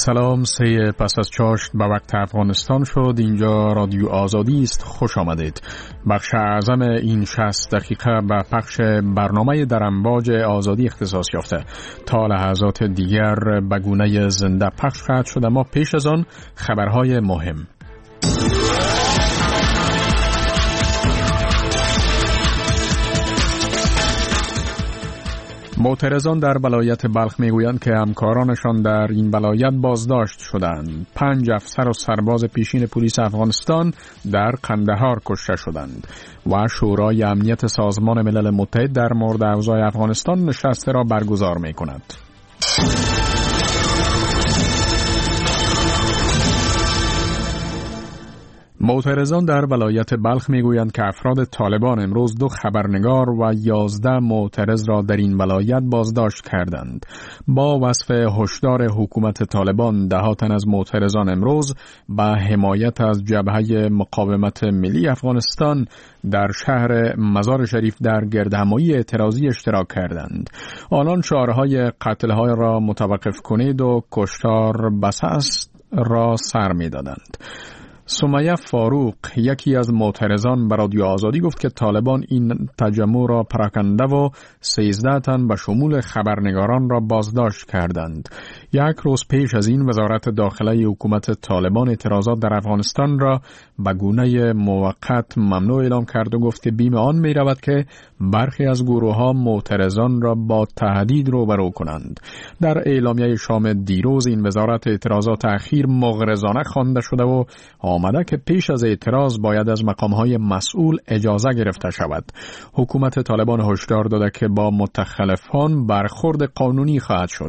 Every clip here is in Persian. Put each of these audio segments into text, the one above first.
سلام، 3 پس از چاشت به وقت افغانستان شد. اینجا رادیو آزادی است. خوش آمدید. بخش اعظم این 60 دقیقه به پخش برنامه در امواج آزادی اختصاص یافته. تا لحظات دیگر به گونه زنده پخش خواهد شد، اما پیش از آن خبرهای مهم. معترضان در ولایت بلخ میگویند که همکارانشان در این ولایت بازداشت شدند. 5 افسر و سرباز پیشین پلیس افغانستان در قندهار کشته شدند و شورای امنیت سازمان ملل متحد در مورد اوضاع افغانستان نشست را برگزار می‌کند. معترضان در ولایت بلخ میگویند که افراد طالبان امروز 2 خبرنگار و 11 معترض را در این ولایت بازداشت کردند. با وصف هشدار حکومت طالبان، 10 تن از معترضان امروز به حمایت از جبهه مقاومت ملی افغانستان در شهر مزار شریف در گردهمایی اعتراضی اشتراک کردند. آنان شعارهای قتل‌های را متوقف کنید و کشتار بس است را سر می‌دادند. سمیه فاروق، یکی از معترضان، به رادیو آزادی گفت که طالبان این تجمع را پراکنده و 13 تن به شمول خبرنگاران را بازداشت کردند. 1 روز پیش از این وزارت داخله حکومت طالبان اعتراضات در افغانستان را به گونه موقت ممنوع اعلام کرد و گفت که بیم آن می رود که برخی از گروه‌ها معترضان را با تهدید روبرو کنند. در اعلامیه شام دیروز این وزارت اعتراضات اخیر مغرضانه خوانده شده و آمده که پیش از اعتراض باید از مقام‌های مسئول اجازه گرفته شود. حکومت طالبان هشدار داده که با متخلفان برخورد قانونی خواهد شد.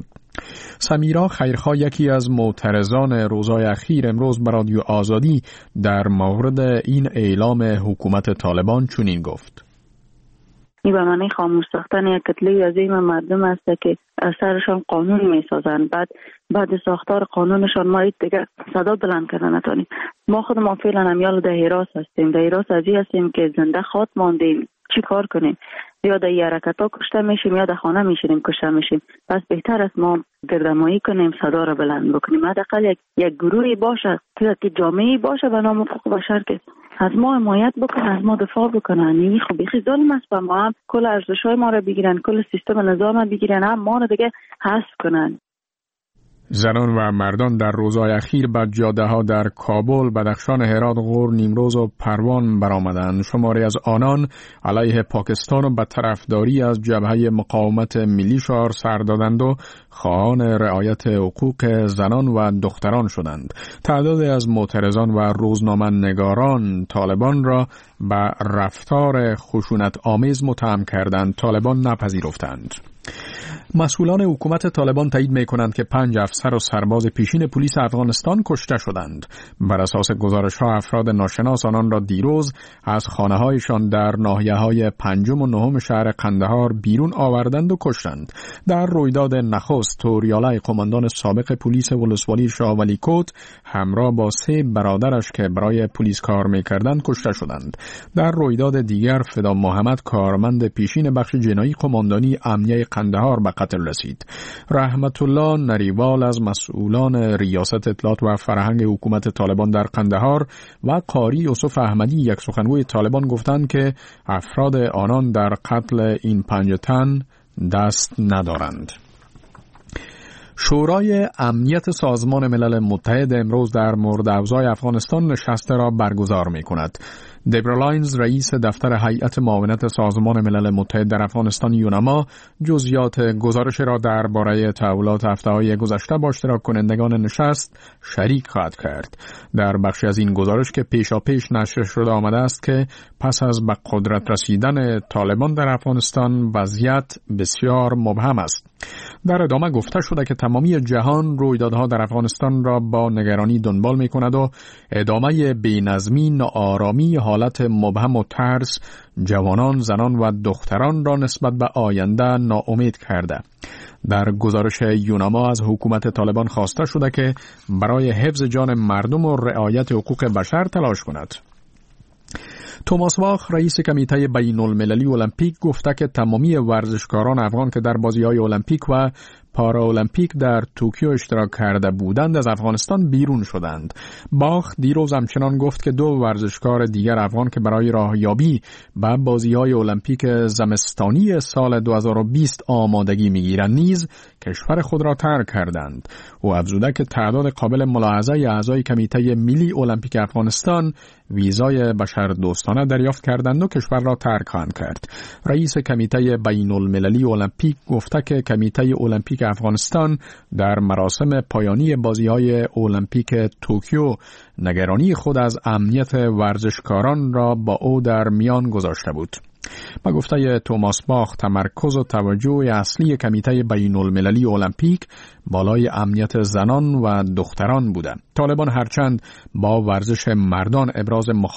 سمیرا خیرخواه، یکی از معترضان روزهای اخیر، امروز به رادیو آزادی در مورد این اعلام حکومت طالبان چنین گفت: این به معنی خاموش ساختن یک کتله عظیم مردم است که سرشان قانون می سازند. بعد ساختار قانونشان ما دیگه صدا بلند کردن نتونیم. ما خود ما فعلا همیال در حراس هستیم. در حراس ازی هستیم که زنده خاط ماندیم. چی کار کنیم؟ یا در حرکت ها کشته میشیم یا در خانه میشینیم کشته میشیم. پس بهتر است ما گردمایی کنیم، صدا را بلند بکنیم. حداقل یک گروهی باشه که جامعه‌ای باشه به نام حقوق بشر که از ما حمایت بکنن، از ما دفاع بکنن. این خب بیخی ظلم است. با ما هم کل ارزش‌های ما را بگیرن، کل سیستم نظام را بگیرن، هم ما را دیگه حذف کنن. زنان و مردان در روزهای اخیر به جاده‌ها در کابل، بدخشان، هرات، غور، نیمروز و پروان برآمدند. شماری از آنان علیه پاکستان و به طرفداری از جبهه مقاومت ملی شعار سر دادند و خواهان رعایت حقوق زنان و دختران شدند. تعدادی از معترضان و روزنامه‌نگاران طالبان را به رفتار خشونت آمیز متهم کردند. طالبان نپذیرفتند. مسئولان حکومت طالبان تایید می‌کنند که 5 افسر و سرباز پیشین پلیس افغانستان کشته شدند. بر اساس گزارش‌ها افراد ناشناس آنان را دیروز از خانه‌هایشان در ناحیه‌های 5 و 9 شهر قندهار بیرون آوردند و کشتند. در رویداد نخست، توریالای قماندان سابق پلیس ولسوالی شاه ولی کوت همراه با 3 برادرش که برای پلیس کار می‌کردند کشته شدند. در رویداد دیگر فدا محمد، کارمند پیشین بخش جنایی قماندانی امنیه قندهار به قتل رسید. رحمت الله نریوال از مسئولان ریاست اطلاعات و فرهنگ حکومت طالبان در قندهار و قاری یوسف احمدی، یک سخنگوی طالبان، گفتند که افراد آنان در قتل این 5 تن دست ندارند. شورای امنیت سازمان ملل متحد امروز در مورد اوضاع افغانستان نشست را برگزار می‌کند. دبرا لاینز، رئیس دفتر هیئت معاونت سازمان ملل متحد در افغانستان یونما، جزئیات گزارش را درباره تحولات هفته‌های گذشته با اشتراک کنندگان نشست شریک خواهد کرد. در بخشی از این گزارش که پیشاپیش نشر شده آمده است که پس از به قدرت رسیدن طالبان در افغانستان وضعیت بسیار مبهم است. در ادامه گفته شده که تمامی جهان رویدادها در افغانستان را با نگرانی دنبال می‌کند و ادامه بی‌نظمی، ناآرامی، حالت مبهم و ترس جوانان، زنان و دختران را نسبت به آینده ناامید کرده. در گزارش یونما از حکومت طالبان خواسته شده که برای حفظ جان مردم و رعایت حقوق بشر تلاش کند. توماس واخ، رئیس کمیته بین المللی المپیک، گفته که تمامی ورزشکاران افغان که در بازی‌های المپیک و پارالمپیک در توکیو اشتراک کرده بودند از افغانستان بیرون شدند. باخ دیروز همچنان گفت که 2 ورزشکار دیگر افغان که برای راهیابی به بازی‌های المپیک زمستانی سال 2020 آمادگی می‌گیرند نیز کشور خود را ترک کردند. او افزوده که تعداد قابل ملاحظه اعضای کمیته ملی المپیک افغانستان ویزای بشردوستانه دریافت کردند و کشور را ترک خواهند کرد. رئیس کمیته بین المللی المپیک گفته که کمیته المپیک افغانستان در مراسم پایانی بازی‌های المپیک توکیو نگرانی خود از امنیت ورزشکاران را با او در میان گذاشته بود. با گفته توماس باخ تمرکز و توجه اصلی کمیته بین المللی المپیک بالای امنیت زنان و دختران بوده. طالبان هرچند با ورزش مردان ابراز